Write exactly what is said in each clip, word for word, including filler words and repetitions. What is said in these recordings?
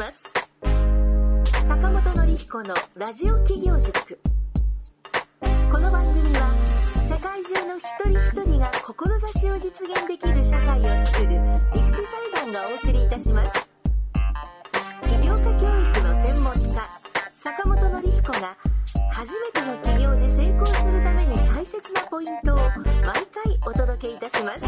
ます。坂本典彦のラジオ企業塾。この番組は世界中の一人一人が志を実現できる社会を作る立志財団がお送りいたします。起業家教育の専門家坂本典彦が初めての起業で成功するために大切なポイントを毎回お届けいたします。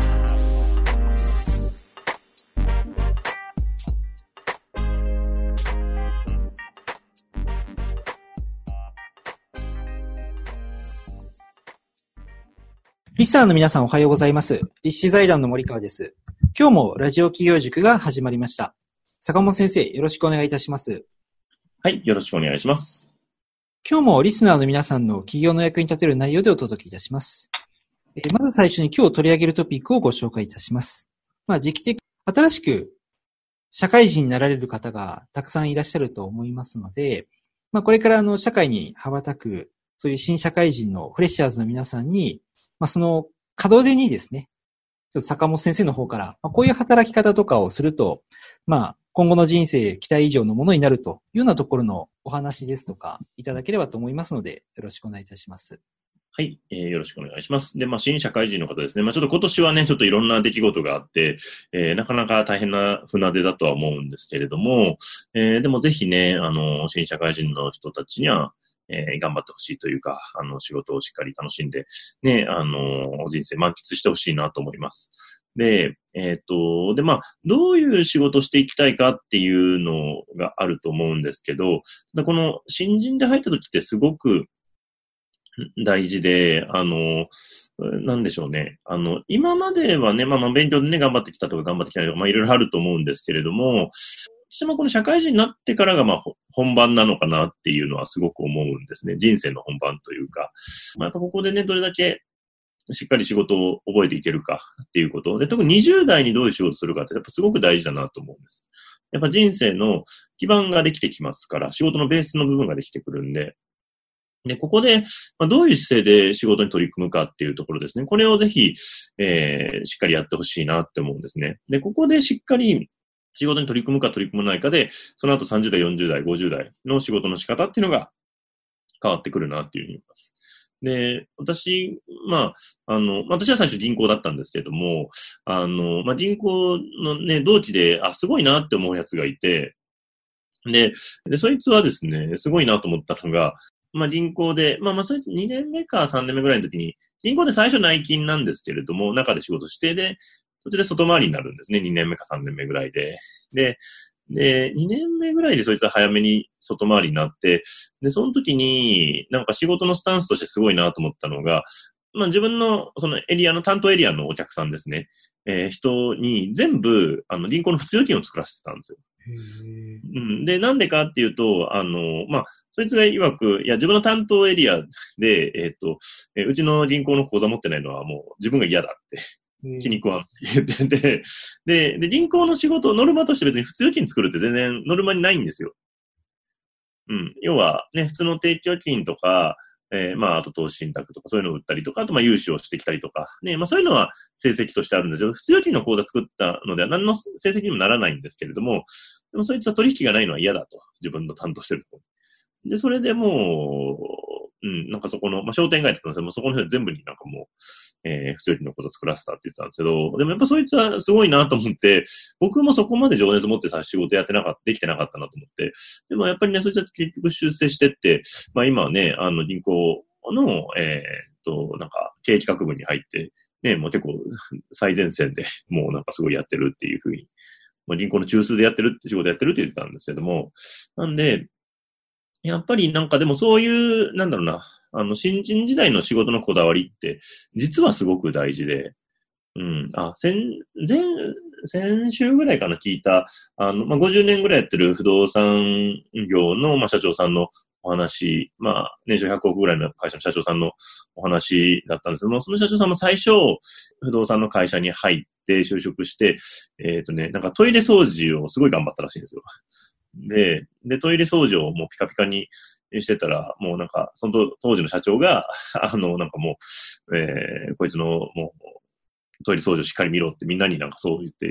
リスナーの皆さんおはようございます。立志財団の森川です。今日もラジオ企業塾が始まりました。坂本先生、よろしくお願いいたします。 はい、よろしくお願いします。 今日もリスナーの皆さんの起業の役に立てる内容でお届けいたします。えー、まず最初に今日取り上げるトピックをご紹介いたします。まあ、時期的、新しく社会人になられる方がたくさんいらっしゃると思いますので、まあ、これからあの社会に羽ばたく、そういう新社会人のフレッシャーズの皆さんに、まあ、その門出にですね、ちょっと坂本先生の方から、まあ、こういう働き方とかをすると、まあ、今後の人生期待以上のものになるというようなところのお話ですとかいただければと思いますので、よろしくお願いいたします。 はい、えー、よろしくお願いします。で、まあ、新社会人の方ですね。まあ、ちょっと今年はね、ちょっといろんな出来事があって、えー、なかなか大変な船出だとは思うんですけれども、えー、でもぜひね、あの、新社会人の人たちには、えー、頑張ってほしいというか、あの、仕事をしっかり楽しんで、ね、あの、人生満喫してほしいなと思います。で、えっと、で、まあ、どういう仕事をしていきたいかっていうのがあると思うんですけど、この新人で入った時ってすごく大事で、あの、なんでしょうね。あの、今まではね、まあまあ勉強でね、頑張ってきたとか頑張ってきたりとか、まあいろいろあると思うんですけれども、私もこの社会人になってからがまあ本番なのかなっていうのはすごく思うんですね。人生の本番というか。まあやっぱここでね、どれだけしっかり仕事を覚えていけるかっていうこと。で、特ににじゅう代にどういう仕事をするかってやっぱすごく大事だなと思うんです。やっぱ人生の基盤ができてきますから、仕事のベースの部分ができてくるんで、で、ここで、まあ、どういう姿勢で仕事に取り組むかっていうところですね。これをぜひ、えー、しっかりやってほしいなって思うんですね。で、ここでしっかり仕事に取り組むか取り組まないかで、その後さんじゅう代、よんじゅう代、ごじゅう代の仕事の仕方っていうのが変わってくるなっていうふうに思います。で、私、まあ、あの、私は最初銀行だったんですけれども、あの、まあ、銀行のね、同期で、あ、すごいなって思うやつがいて、で、で、そいつはですね、すごいなと思ったのが、まあ、銀行で、まあまあ、そいつにねんめかさんねんめぐらいの時に、銀行で最初内勤なんですけれども、中で仕事して、で、そっちで外回りになるんですね。にねんめかさんねんめぐらいで。で、で、にねんめぐらいでそいつは早めに外回りになって、で、その時になんか仕事のスタンスとしてすごいなと思ったのが、まあ自分のそのエリアの担当エリアのお客さんですね。えー、人に全部、あの、銀行の普通預金を作らせてたんですよ。うん、で、なんでかっていうと、あの、まあ、そいつが曰く、いや、自分の担当エリアで、えっと、えー、うちの銀行の口座持ってないのはもう自分が嫌だって。気に食わんって言ってて、で、で、銀行の仕事、ノルマとして別に普通預金作るって全然ノルマにないんですよ。うん。要は、ね、普通の定期預金とか、えー、まあ、あと投資信託とかそういうのを売ったりとか、あとまあ、融資をしてきたりとか、ね、まあそういうのは成績としてあるんですよ。普通預金の口座作ったのでは何の成績にもならないんですけれども、でもそいつは取引がないのは嫌だと。自分の担当してると。で、それでもう、うん、なんかそこの、まあ、商店街って言ったんですけども、そこの辺全部になんかもう、えー、普通預金のこと作らせたって言ってたんですけど、でもやっぱそいつはすごいなと思って、僕もそこまで情熱持ってさ、仕事やってなかった、できてなかったなと思って、でもやっぱりね、そいつは結局出世してって、まあ今はね、あの銀行の、えー、っと、なんか経営企画部に入って、ね、もう結構最前線でもうなんかすごいやってるっていうふうに、まあ銀行の中枢でやってるって仕事やってるって言ってたんですけども、なんで、やっぱりなんかでもそういう、なんだろうな、あの、新人時代の仕事のこだわりって、実はすごく大事で、うん、あ、先、前、先週ぐらいかな聞いた、あの、まあ、ごじゅうねんぐらいやってる不動産業の、まあ、社長さんのお話、まあ、年収ひゃくおくぐらいの会社の社長さんのお話だったんですけども、その社長さんも最初、不動産の会社に入って就職して、えっとね、なんかトイレ掃除をすごい頑張ったらしいんですよ。で、で、トイレ掃除をもうピカピカにしてたら、もうなんか、その当時の社長が、あの、なんかもう、えー、こいつのもう、トイレ掃除をしっかり見ろってみんなになんかそう言って、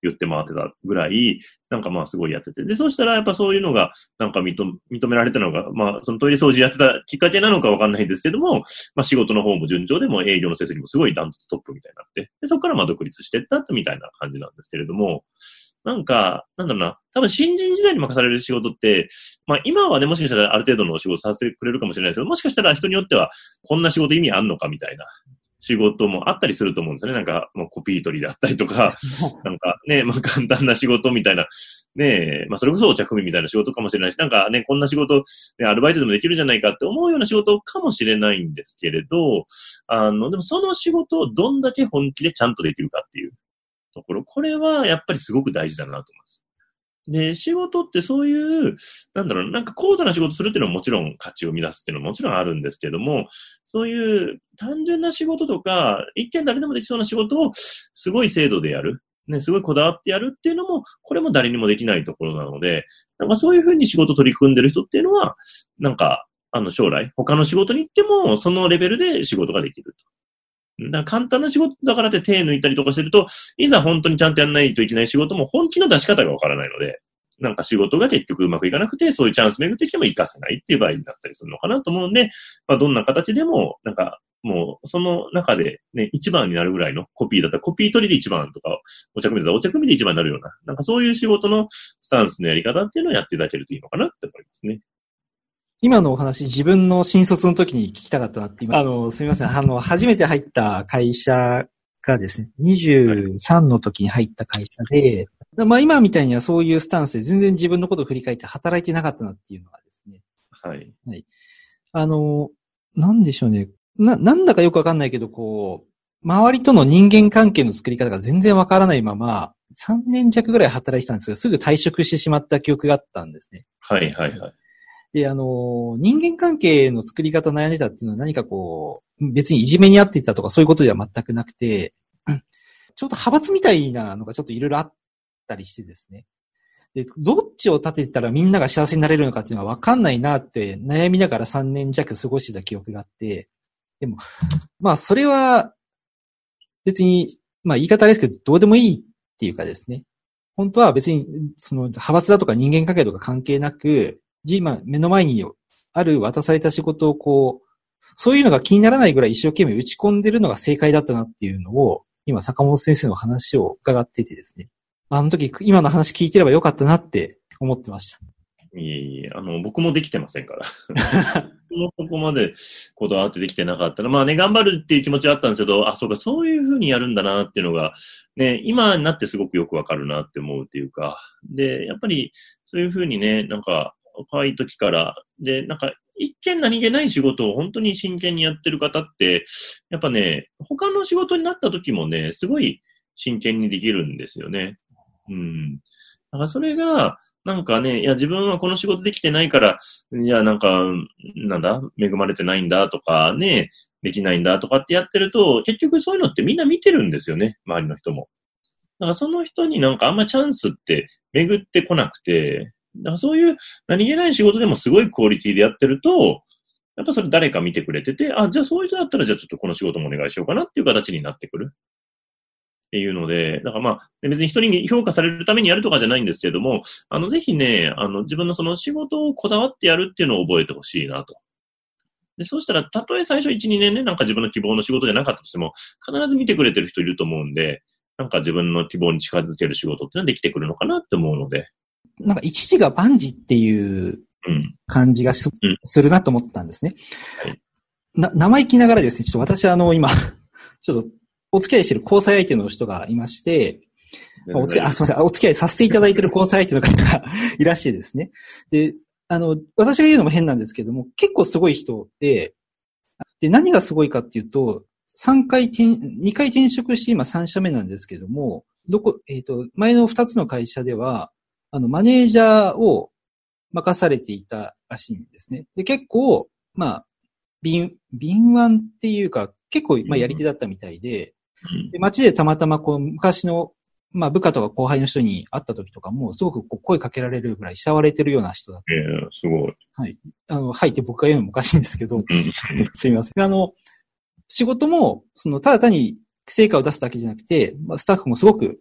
言って回ってたぐらい、なんかまあすごいやってて。で、そうしたらやっぱそういうのが、なんか認、認められたのが、まあそのトイレ掃除やってたきっかけなのかわかんないですけども、まあ仕事の方も順調でも営業の成績もすごいダントツトップみたいになって、で、そこからまあ独立していったみたいな感じなんですけれども、なんか、なんだろうな、多分新人時代に任される仕事って、まあ今はね、もしかしたらある程度の仕事させてくれるかもしれないですけど、もしかしたら人によっては、こんな仕事意味あんのかみたいな仕事もあったりすると思うんですよね。なんか、もうコピー取りだったりとか、なんかね、まあ簡単な仕事みたいな、ね、まあそれこそお茶組みたいな仕事かもしれないし、なんかね、こんな仕事、ね、アルバイトでもできるじゃないかって思うような仕事かもしれないんですけれど、あの、でもその仕事をどんだけ本気でちゃんとできるかっていうところ、これはやっぱりすごく大事だなと思います。で、仕事ってそういう、なんだろう、なんか高度な仕事するっていうのはもちろん価値を生み出すっていうのはもちろんあるんですけども、そういう単純な仕事とか、一見誰でもできそうな仕事をすごい精度でやる。ね、すごいこだわってやるっていうのも、これも誰にもできないところなので、なんかそういうふうに仕事取り組んでる人っていうのは、なんか、あの将来、他の仕事に行っても、そのレベルで仕事ができると。だから簡単な仕事だからって手抜いたりとかしてると、いざ本当にちゃんとやんないといけない仕事も本気の出し方がわからないので、なんか仕事が結局うまくいかなくて、そういうチャンス巡ってきても活かせないっていう場合になったりするのかなと思うんで、まあどんな形でも、なんかもうその中でね、一番になるぐらいのコピーだったらコピー取りで一番とか、お茶組みだったらお茶組みで一番になるような、なんかそういう仕事のスタンスのやり方っていうのをやっていただけるといいのかなって思いますね。 今のお話、自分の新卒の時に聞きたかったなって今、あの、すみません。あの、初めて入った会社がですね、にじゅうさんの時に入った会社で、まあ今みたいにはそういうスタンスで全然自分のことを振り返って働いてなかったなっていうのがですね。 はい。 はい。あの、なんでしょうね。な、なんだかよくわかんないけど、こう、周りとの人間関係の作り方が全然わからないまま、さんねん弱ぐらい働いてたんですけど、すぐ退職してしまった記憶があったんですね。 はいはいはい。 で、あの、人間関係の作り方悩んでたっていうのは何かこう、別にいじめにあっていたとかそういうことでは全くなくて、ちょっと派閥みたいなのがちょっといろいろあったりしてですね。で、どっちを立てたらみんなが幸せになれるのかっていうのは分かんないなって悩みながらさんねん弱過ごした記憶があって、でも、まあそれは別に、まあ言い方ですけどどうでもいいっていうかですね。本当は別にその派閥だとか人間関係とか関係なく、今目の前にある渡された仕事をこう、そういうのが気にならないぐらい一生懸命打ち込んでるのが正解だったなっていうのを、今坂本先生の話を伺っててですね。あの時、今の話聞いてればよかったなって思ってました。 いえいえ、あの、僕もできてませんから。もうここまでこだわってできてなかったら、まあね、頑張るっていう気持ちはあったんですけど、あ、そうか、そういうふうにやるんだなっていうのが、ね、今になってすごくよくわかるなって思うっていうか、で、やっぱりそういうふうにね、なんか、若い時から、で、なんか、一見何気ない仕事を本当に真剣にやってる方って、やっぱね、他の仕事になった時もね、すごい真剣にできるんですよね。うん。だからそれが、なんかね、いや自分はこの仕事できてないから、いやなんか、なんだ、恵まれてないんだとかね、できないんだとかってやってると、結局そういうのってみんな見てるんですよね、周りの人も。だからその人になんかあんまチャンスって巡ってこなくて、だからそういう何気ない仕事でもすごいクオリティでやってると、やっぱそれ誰か見てくれてて、あ、じゃあそういう人だったらじゃあちょっとこの仕事もお願いしようかなっていう形になってくる。っていうので、だからまあ、別に人に評価されるためにやるとかじゃないんですけれども、あの、ぜひね、あの、自分のその仕事をこだわってやるっていうのを覚えてほしいなと。で、そうしたら、たとえ最初いち、にねんね、なんか自分の希望の仕事じゃなかったとしても、必ず見てくれてる人いると思うんで、なんか自分の希望に近づける仕事っていうのはできてくるのかなって思うので。 なんか一時が万事っていう感じが す,、うん、するなと思ったんですね。はい、な生意気ながらですね、ちょっと私あの今、ちょっとお付き合いしている交際相手の人がいまして、お付き合い、あ、すみません、お付き合いさせていただいている交際相手の方がいらしてですね。で、あの、私が言うのも変なんですけども、結構すごい人で、で、何がすごいかっていうと、さんかい転、にかい転職して今さん社目なんですけども、どこ、えっと、前のふたつの会社では、あの、マネージャーを任されていたらしいんですね。で、結構、まあ、敏、敏腕っていうか、結構、まあ、やり手だったみたいで、で街でたまたま、こう、昔の、まあ、部下とか後輩の人に会った時とかも、すごくこう声かけられるぐらい慕われてるような人だった。 ええー、すごい。 はい。あの、はいって僕が言うのもおかしいんですけど、すみません。あの、仕事も、その、ただ単に成果を出すだけじゃなくて、まあ、スタッフもすごく、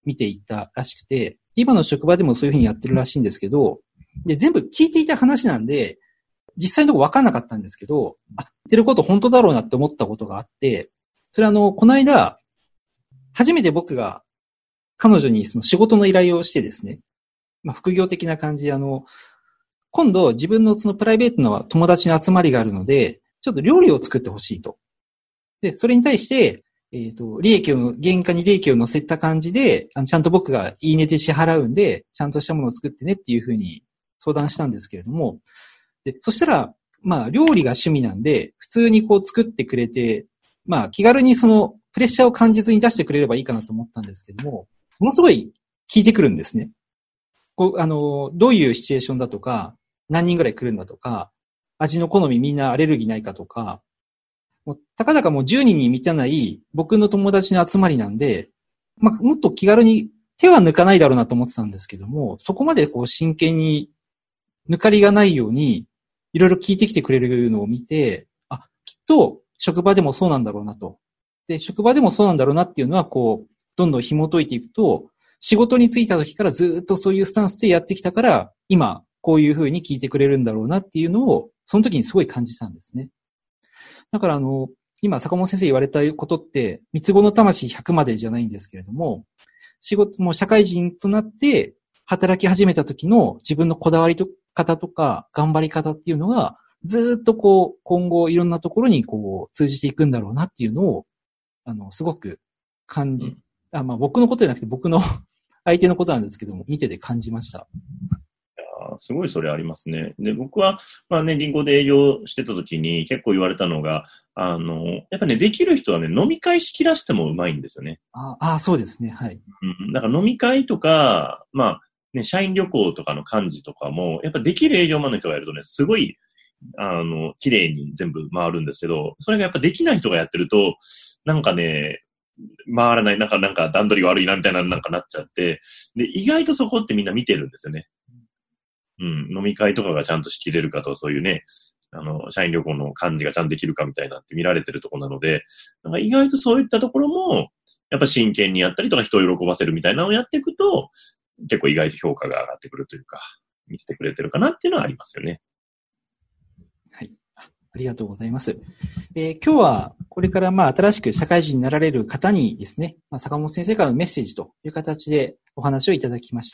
見ていったらしくて、今の職場でもそういうふうにやってるらしいんですけど、で、全部聞いていた話なんで、実際のとこ分かんなかったんですけど、あ、言ってること本当だろうなって思ったことがあって、それはあの、この間、初めて僕が彼女にその仕事の依頼をしてですね、まあ、副業的な感じであの、今度自分のそのプライベートの友達の集まりがあるので、ちょっと料理を作ってほしいと。で、それに対して、えっと、利益を、原価に利益を乗せた感じで、あの、ちゃんと僕がいいねで支払うんで、ちゃんとしたものを作ってねっていうふうに相談したんですけれども、で、そしたら、まあ、料理が趣味なんで、普通にこう作ってくれて、まあ、気軽にその、プレッシャーを感じずに出してくれればいいかなと思ったんですけども、ものすごい聞いてくるんですね。こう、あの、どういうシチュエーションだとか、何人ぐらい来るんだとか、味の好みみんなアレルギーないかとか、もうたかだかもうじゅうにんに満たない僕の友達の集まりなんで、まあ、もっと気軽に手は抜かないだろうなと思ってたんですけども、そこまでこう真剣に抜かりがないようにいろいろ聞いてきてくれるのを見て、あ、きっと職場でもそうなんだろうなと。で、職場でもそうなんだろうなっていうのはこう、どんどん紐解いていくと、仕事に就いた時からずっとそういうスタンスでやってきたから、今、こういう風に聞いてくれるんだろうなっていうのを、その時にすごい感じたんですね。だからあの、今、坂本先生言われたことって、三つ子の魂ひゃくまでじゃないんですけれども、仕事も社会人となって働き始めた時の自分のこだわりと方とか頑張り方っていうのが、ずっとこう、今後いろんなところにこう、通じていくんだろうなっていうのを、あの、すごく感じ、あ、まあ僕のことじゃなくて僕の相手のことなんですけども、見てて感じました。 すごいそれありますね。で、僕は、まあね、銀行で営業してた時に結構言われたのが、あの、やっぱね、できる人はね、飲み会しきらしてもうまいんですよね。 ああ、そうですね。はい。 うん。だから飲み会とか、まあ、ね、社員旅行とかの幹事とかも、やっぱできる営業マンの人がやるとね、すごい、あの、綺麗に全部回るんですけど、それがやっぱできない人がやってると、なんかね、回らない、なんか、なんか段取りが悪いなみたいな、なんかなっちゃって、で、意外とそこってみんな見てるんですよね。うん、飲み会とかがちゃんと仕切れるかと、そういうね、あの、社員旅行の幹事がちゃんとできるかみたいなって見られてるところなので、なんか意外とそういったところも、やっぱ真剣にやったりとか人を喜ばせるみたいなのをやっていくと、結構意外と評価が上がってくるというか、見ててくれてるかなっていうのはありますよね。 はい。ありがとうございます。えー、今日はこれからまあ新しく社会人になられる方にですね、まあ、坂本先生からのメッセージという形でお話をいただきました。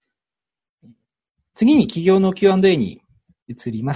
次に企業の キューアンドエー に移ります。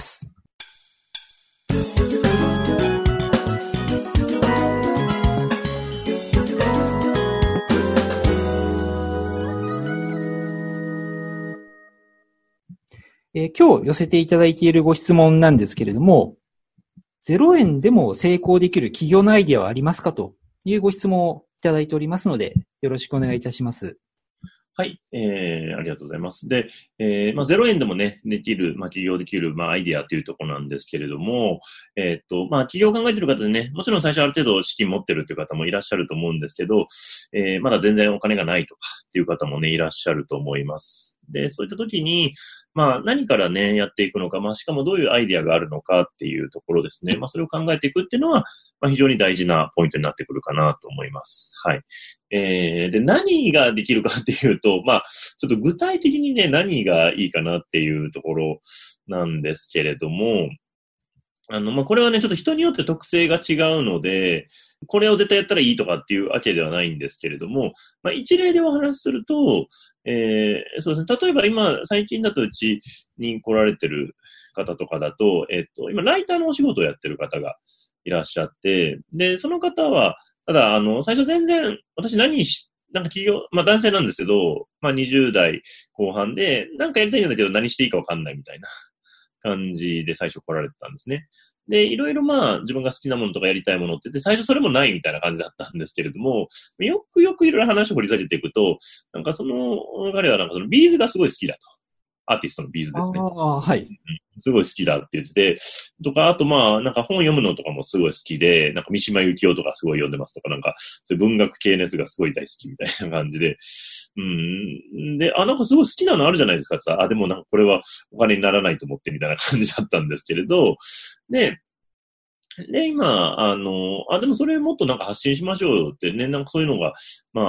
えー、今日寄せていただいているご質問なんですけれども、ゼロえんでも成功できる企業のアイデアはありますかというご質問をいただいておりますので、よろしくお願いいたします。 はい、えー、ありがとうございます。で、えー、まあ、ゼロえんでもね、できる、まあ、起業できる、まあ、アイデアというところなんですけれども、えー、っと、まあ、起業を考えている方でね、もちろん最初ある程度資金持ってるという方もいらっしゃると思うんですけど、えー、まだ全然お金がないとかっていう方もね、いらっしゃると思います。で、そういった時に、まあ、何からね、やっていくのか、まあ、しかもどういうアイデアがあるのかっていうところですね。まあ、それを考えていくっていうのは、まあ、非常に大事なポイントになってくるかなと思います。はい。えー、で、何ができるかっていうと、まあ、ちょっと具体的にね、何がいいかなっていうところなんですけれども、あの、まあ、これはね、ちょっと人によって特性が違うので、これを絶対やったらいいとかっていうわけではないんですけれども、まあ、一例でお話しすると、えー、そうですね、例えば今、最近だとうちに来られてる方とかだと、えっと、今、ライターのお仕事をやってる方がいらっしゃって、で、その方は、ただ、あの、最初全然、私何し、なんか企業、まあ男性なんですけど、まあにじゅう代後半で、なんかやりたいんだけど何していいかわかんないみたいな感じで最初来られてたんですね。で、いろいろまあ自分が好きなものとかやりたいものって言って、最初それもないみたいな感じだったんですけれども、よくよくいろいろ話を掘り下げていくと、なんかその、彼はなんかそのビーズがすごい好きだと。アーティストのビーズですね。 ああ、はい、うん。 すごい好きだって言ってて、とか、あとまあ、なんか本読むのとかもすごい好きで、なんか三島由紀夫とかすごい読んでますとか、なんか、そういう文学系のやつがすごい大好きみたいな感じで、うん。で、あ、なんかすごい好きなのあるじゃないですかって言ったら、あ、でもなんかこれはお金にならないと思ってみたいな感じだったんですけれど、で、で、今、あの、あ、でもそれもっとなんか発信しましょうよってね、なんかそういうのが、まあ、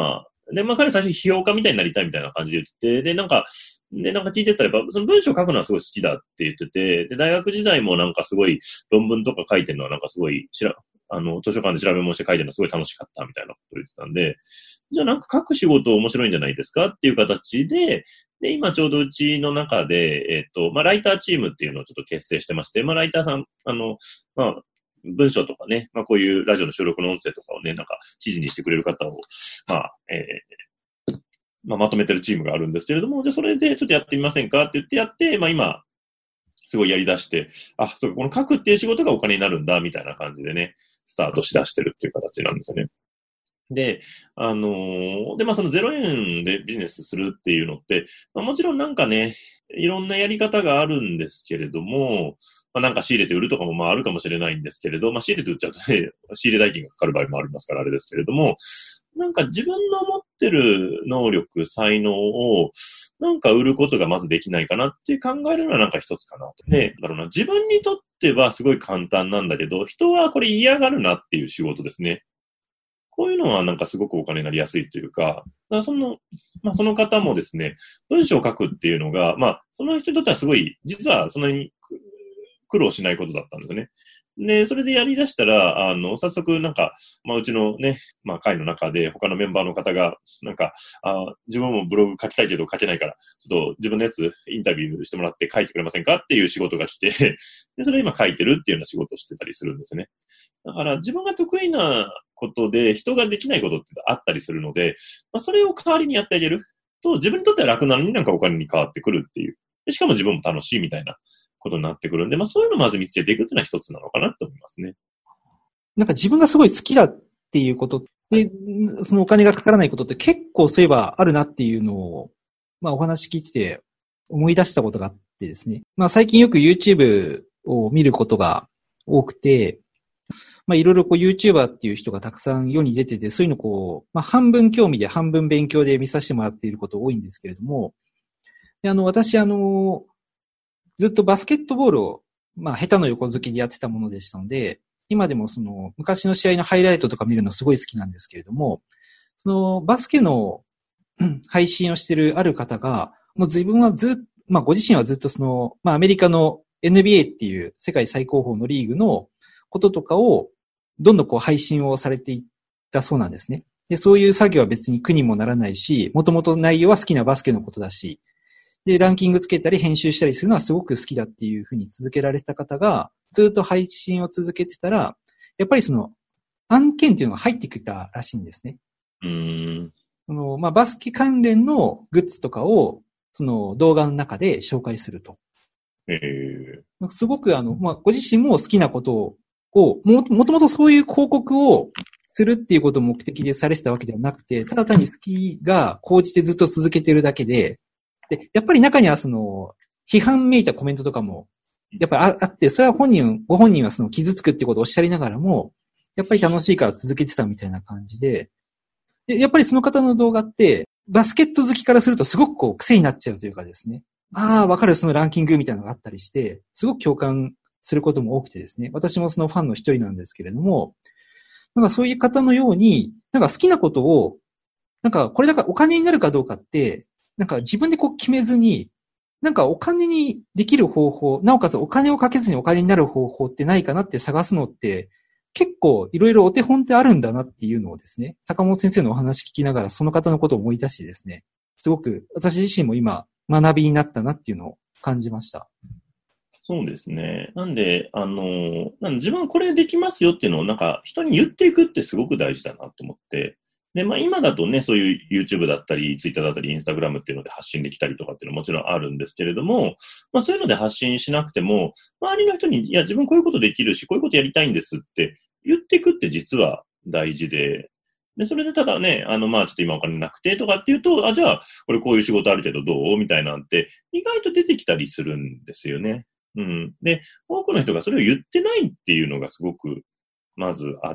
で、まあ彼最初批評家みたいになりたいみたいな感じで言ってて、で、なんか、で、なんか聞いてたら、やっぱその文章を書くのはすごい好きだって言ってて、で、大学時代もなんかすごい論文とか書いてるのはなんかすごい、しら、あの、図書館で調べ物して書いてるのはすごい楽しかったみたいなことを言ってたんで、じゃあなんか書く仕事面白いんじゃないですかっていう形で、で、今ちょうどうちの中で、えっと、まあライターチームっていうのをちょっと結成してまして、まあライターさん、あの、まあ、文章とかね、まあこういうラジオの収録の音声とかをね、なんか記事にしてくれる方を、まあ、えー、まあまとめてるチームがあるんですけれども、じゃあそれでちょっとやってみませんかって言ってやって、まあ今、すごいやり出して、あ、そうか、この書くっていう仕事がお金になるんだ、みたいな感じでね、スタートしだしてるっていう形なんですよね。で、あのー、で、まあそのゼロえんでビジネスするっていうのって、まあ、もちろんなんかね、いろんなやり方があるんですけれども、まあなんか仕入れて売るとかもまああるかもしれないんですけれど、まあ仕入れて売っちゃうとね、仕入れ代金がかかる場合もありますからあれですけれども、なんか自分の持ってる能力、才能をなんか売ることがまずできないかなって考えるのはなんか一つかなと。で、だろうな、自分にとってはすごい簡単なんだけど、人はこれ嫌がるなっていう仕事ですね。こういうのはなんかすごくお金になりやすいというか、だからその、まあその方もですね、文章を書くっていうのが、まあその人にとってはすごい、実はそんなに苦労しないことだったんですよね。で、それでやり出したら、あの、早速なんか、まあうちのね、まあ会の中で他のメンバーの方が、なんか、あ自分もブログ書きたいけど書けないから、ちょっと自分のやつインタビューしてもらって書いてくれませんかっていう仕事が来て、で、それ今書いてるっていうような仕事をしてたりするんですよね。だから自分が得意なことで人ができないことってあったりするので、まあ、それを代わりにやってあげると自分にとっては楽なのになんかお金に変わってくるっていう。でしかも自分も楽しいみたいなことになってくるんで、まあそういうのをまず見つけていくっていうのは一つなのかなと思いますね。 なんか自分がすごい好きだっていうことで、そのお金がかからないことって結構そういえばあるなっていうのを、まあお話聞いてて思い出したことがあってですね。まあ最近よく YouTube を見ることが多くて、まあいろいろこう YouTuber っていう人がたくさん世に出てて、そういうのこう、まあ半分興味で半分勉強で見させてもらっていること多いんですけれども、であの私あの、ずっとバスケットボールを、まあ下手の横好きでやってたものでしたので、今でもその昔の試合のハイライトとか見るのすごい好きなんですけれども、そのバスケの配信をしているある方が、もう自分はずっと、まあご自身はずっとその、まあアメリカの エヌビーエー っていう世界最高峰のリーグのこととかをどんどんこう配信をされていったそうなんですね。で、そういう作業は別に苦にもならないし、もともと内容は好きなバスケのことだし、で、ランキングつけたり編集したりするのはすごく好きだっていうふうに続けられてた方が、ずっと配信を続けてたら、やっぱりその案件っていうのが入ってきたらしいんですね。 うーん。 その、まあ、バスケ関連のグッズとかを、その動画の中で紹介すると。 ええー。すごくあの、まあ、ご自身も好きなことを、をも、もともとそういう広告をするっていうことを目的でされてたわけではなくて、ただ単に好きが高じてずっと続けてるだけで、で、やっぱり中にはその、批判めいたコメントとかも、やっぱり あ, あって、それは本人、ご本人はその傷つくってことをおっしゃりながらも、やっぱり楽しいから続けてたみたいな感じで、でやっぱりその方の動画って、バスケット好きからするとすごくこう癖になっちゃうというかですね。ああ、わかるそのランキングみたいなのがあったりして、すごく共感することも多くてですね。私もそのファンの一人なんですけれども、なんかそういう方のように、なんか好きなことを、なんかこれだからお金になるかどうかって、なんか自分でこう決めずに、なんかお金にできる方法、なおかつお金をかけずにお金になる方法ってないかなって探すのって、結構いろいろお手本ってあるんだなっていうのをですね、坂本先生のお話聞きながらその方のことを思い出してですね、すごく私自身も今学びになったなっていうのを感じました。 そうですね。なんで、あの、なんで自分はこれできますよっていうのをなんか人に言っていくってすごく大事だなと思って、で、まあ今だとね、そういう YouTube だったり、Twitter だったり、Instagram っていうので発信できたりとかっていうのももちろんあるんですけれども、まあそういうので発信しなくても、周りの人に、いや自分こういうことできるし、こういうことやりたいんですって言っていくって実は大事で、で、それでただね、あの、まあちょっと今お金なくてとかっていうと、あ、じゃあ、これこういう仕事あるけどどうみたいなんて、意外と出てきたりするんですよね。うん。で、多くの人がそれを言ってないっていうのがすごく、まずあって、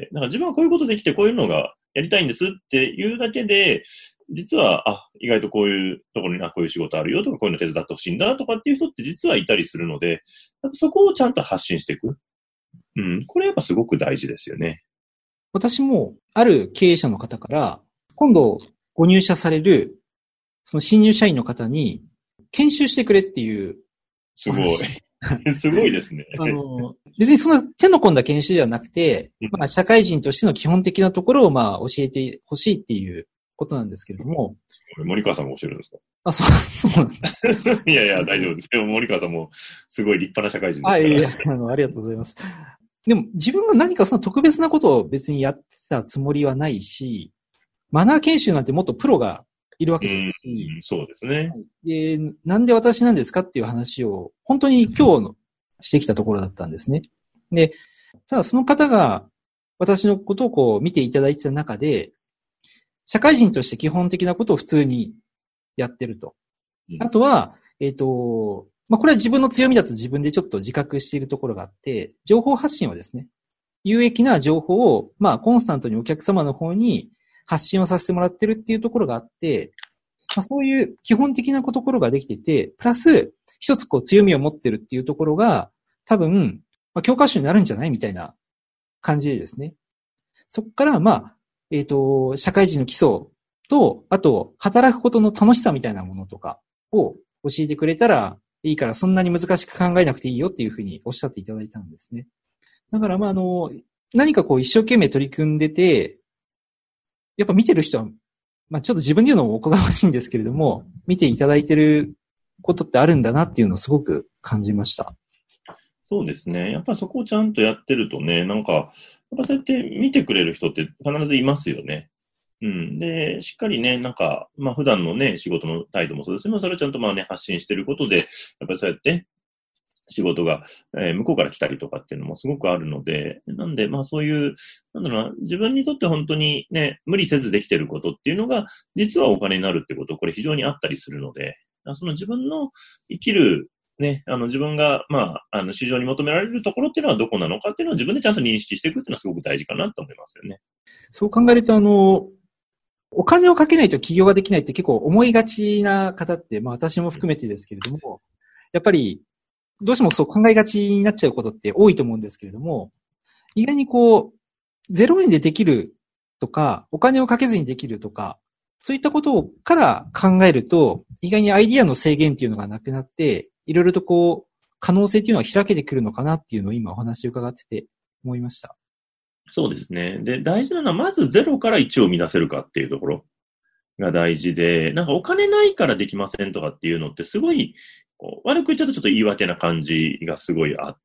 なんか自分はこういうことできてこういうのがやりたいんですっていうだけで、実は、あ、意外とこういうところに、あ、こういう仕事あるよとか、こういうの手伝ってほしいんだとかっていう人って実はいたりするので、そこをちゃんと発信していく。うん。これやっぱすごく大事ですよね。 私も、ある経営者の方から、 今度ご入社される、その新入社員の方に、研修してくれっていう。 すごい。すごいですね。 あの、別にそんな手の込んだ研修ではなくて、まあ、社会人としての基本的なところをまあ教えてほしいっていうことなんですけれども。 森川さんが教えるんですか？ あ、そう、そうなんです。 いやいや、大丈夫ですよ。森川さんもすごい立派な社会人ですから。 あ、いやいや、あの、ありがとうございます。でも自分が何かその特別なことを別にやってたつもりはないし、マナー研修なんてもっとプロがいるわけですし、 うん、そうですね。 で、なんで私なんですかっていう話を本当に今日のしてきたところだったんですね。で、ただその方が私のことをこう見ていただいてた中で、社会人として基本的なことを普通にやってると。 うん、 あとは、えっと、まあ、これは自分の強みだと自分でちょっと自覚しているところがあって、情報発信はですね、有益な情報を、まあ、コンスタントにお客様の方に発信をさせてもらってるっていうところがあって、まあ、そういう基本的なところができてて、プラス、一つこう強みを持ってるっていうところが、多分、まあ、教科書になるんじゃないみたいな感じでですね。そこから、まあ、えっと、社会人の基礎と、あと、働くことの楽しさみたいなものとかを教えてくれたらいいから、そんなに難しく考えなくていいよっていうふうにおっしゃっていただいたんですね。だから、まあ、あの、何かこう一生懸命取り組んでて、やっぱ見てる人は、まあ、ちょっと自分で言うのもおこがましいんですけれども、見ていただいてることってあるんだなっていうのをすごく感じました。 そうですね。やっぱそこをちゃんとやってるとね、なんか、やっぱそうやって見てくれる人って必ずいますよね。うん。で、しっかりね、なんか、まあ普段のね、仕事の態度もそうですね。それをちゃんとまあね、発信してることで、やっぱりそうやって仕事が、えー、向こうから来たりとかっていうのもすごくあるので、なんで、まあそういう、なんだろうな、自分にとって本当にね、無理せずできてることっていうのが、実はお金になるってこと、これ非常にあったりするので、その自分の生きる、ね、あの自分が、まあ、あの市場に求められるところっていうのはどこなのかっていうのを自分でちゃんと認識していくっていうのはすごく大事かなと思いますよね。 そう考えると、あの、お金をかけないと起業ができないって結構思いがちな方って、まあ私も含めてですけれども、やっぱりどうしてもそう考えがちになっちゃうことって多いと思うんですけれども、意外にこう、ゼロえんでできるとか、お金をかけずにできるとか、そういったことから考えると、意外にアイディアの制限っていうのがなくなって、いろいろとこう、可能性っていうのは開けてくるのかなっていうのを今お話を伺ってて思いました。 そうですね。で、大事なのはまずゼロからいちを生み出せるかっていうところが大事で、なんかお金ないからできませんとかっていうのってすごい、悪く言っちゃうとちょっと言い訳な感じがすごいあって、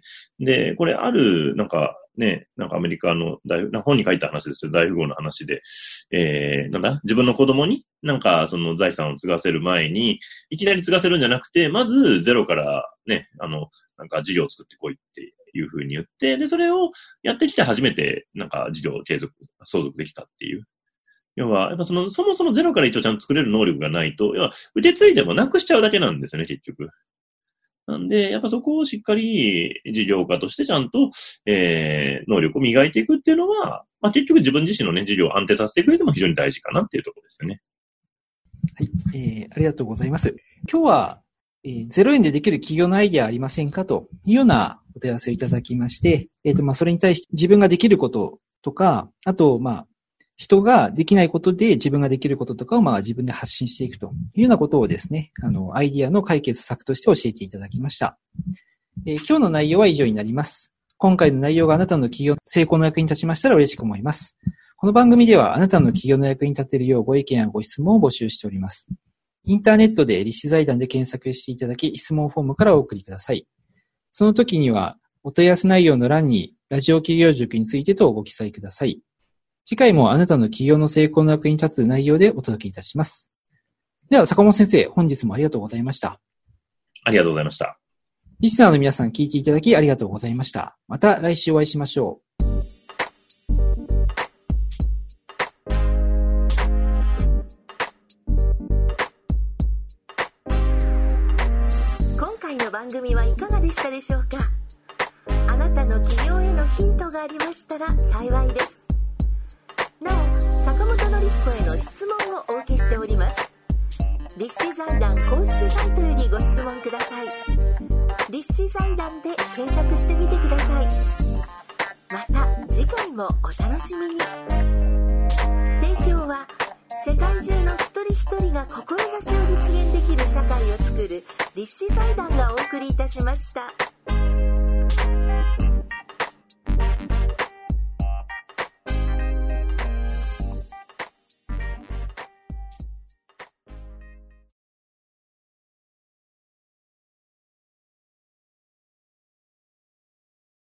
で、これある、なんかね、なんかアメリカの大、本に書いた話ですよ、大富豪の話で、えー、なんだ、自分の子供になんかその財産を継がせる前に、いきなり継がせるんじゃなくて、まずゼロからね、あの、なんか事業を作ってこいっていうふうに言って、で、それをやってきて初めて、なんか事業を継続、相続できたっていう。要は、やっぱその、そもそもゼロから一応ちゃんと作れる能力がないと、要は、受け継いでもなくしちゃうだけなんですよね、結局。なんで、やっぱそこをしっかり事業家としてちゃんと、えー、能力を磨いていくっていうのは、まあ結局自分自身のね、事業を安定させていく上でも非常に大事かなっていうところですよね。 はい、えー、ありがとうございます。今日は、えー、ゼロえんでできる企業のアイデアありませんかというようなお問い合わせをいただきまして、えっと、まあそれに対して自分ができることとか、あと、まあ、人ができないことで自分ができることとかをまあ自分で発信していくというようなことをですね、あの、アイディアの解決策として教えていただきました。えー、今日の内容は以上になります。今回の内容があなたの企業成功の役に立ちましたら嬉しく思います。この番組ではあなたの企業の役に立てるようご意見やご質問を募集しております。インターネットで利子財団で検索していただき、質問フォームからお送りください。その時には、お問い合わせ内容の欄にラジオ企業塾についてとご記載ください。次回もあなたの企業の成功の役に立つ内容でお届けいたします。では、坂本先生、本日もありがとうございました。 ありがとうございました。 リスナーの皆さん聞いていただきありがとうございました。また来週お会いしましょう。 今回の番組はいかがでしたでしょうか。あなたの企業へのヒントがありましたら幸いです。なお、坂本典彦への質問をお受けしております。立志財団公式サイトよりご質問ください。立志財団で検索してみてください。また次回もお楽しみに。提供は世界中の一人一人が志を実現できる社会を作る立志財団がお送りいたしました。